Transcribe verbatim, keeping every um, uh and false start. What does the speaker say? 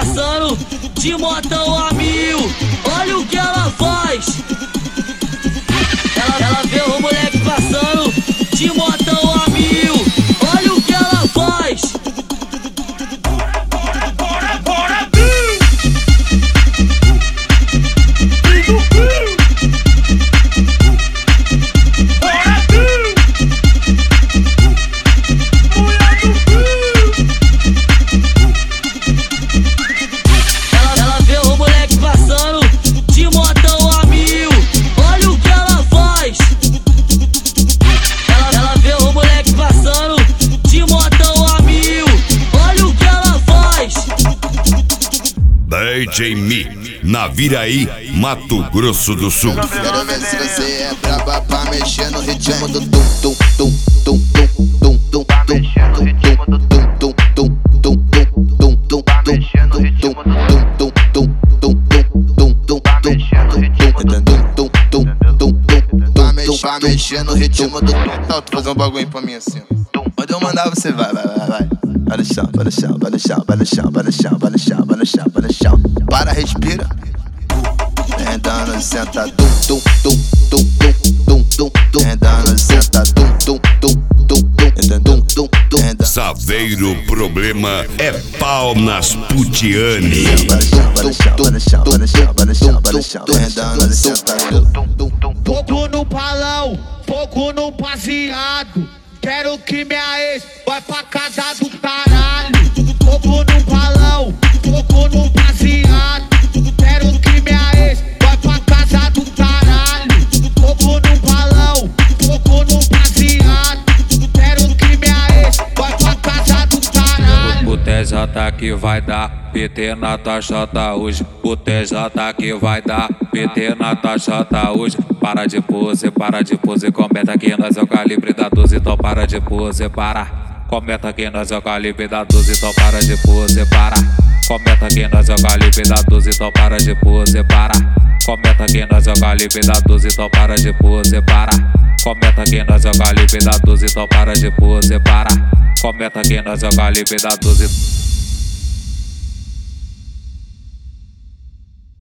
passando de motão a mil. Olha o que ela faz. Ela, ela vê o moleque passando de motão a mil. Olha o que ela faz. D J Mi, Naviraí, Mato Grosso do Sul. Quero ver se você é braba pra mexer no ritmo do tum tum tum tum tum tum tum tum tum tum tum tum pra mexer no ritmo do tum. Tu fazer um bagulho pra mim assim. Quando eu mandar você vai, vai, vai, vai. Vai no chão, vai no chão, vai no chão, vai no chão, vai no chão, vai no chão, vai no chão, vai no chão. Para, respira. Vem dando, senta, tum, tum, tum, tum, tum, tum, tum. Vem dando, senta, tum, tum, tum, tum, tum, tum, tum. Saveiro, problema é pau nas putiane. Vai no chão, vai no chão, vai no chão, vai no chão, vai no chão, vai no chão. Vem dando, senta, tum, tum, tum. Fogo no balão, fogo no baseado. Quero que minha ex vai pra casa do caralho. Fogo no balão, fogo no baseado. Quero que minha ex vai pra casa do caralho. Fogo no balão, fogo no baseado. Quero que minha ex vai pra casa do caralho. O T J que vai dar P T na tua chota hoje. O T J que vai dar P T na tua chota hoje. Para de pose, para de pose. Comenta que nós é o calibre da doze, então para de pose, para. Comenta que nós é o calibre da doze, então para de pose, para. Comenta que nós é o calibre da doze, então para de pose, para. Comenta que nós é o calibre da doze, então para de pose, para. Comenta que nós é o calibre da doze, então para de pose, para. Comenta que nós é o calibre da doze.